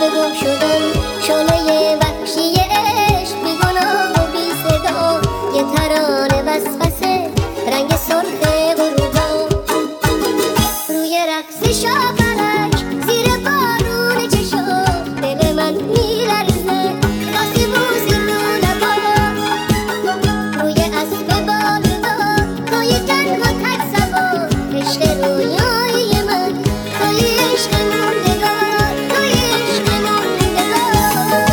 گم شدن شعله وحشی عشق بی گناه و بی صدا یه ترانه وسوسه رنگ سرخ غروبا روی رقص شاپرک زیر بارون چشم دل من میلرزه کاسی بوسی رو لبا روی اسب بالدار توی تنها تک سوار عشق رویای من توی عشق موندگار توی عشق موندگار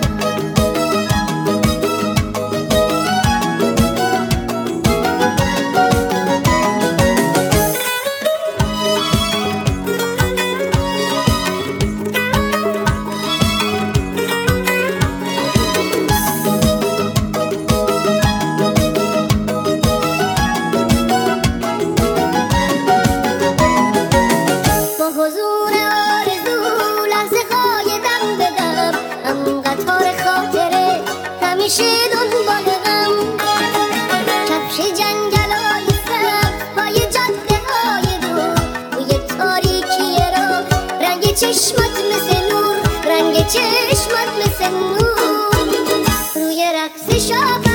حضور آرزو لحظه های دم به دم هم قطار خاطره همیشه دنبال غم کفش جنگلای سبز پای جاده های دور روی تاریکی راه رنگ چشمات مثل نور رنگ چشمات مثل نور روی رقص شاپرک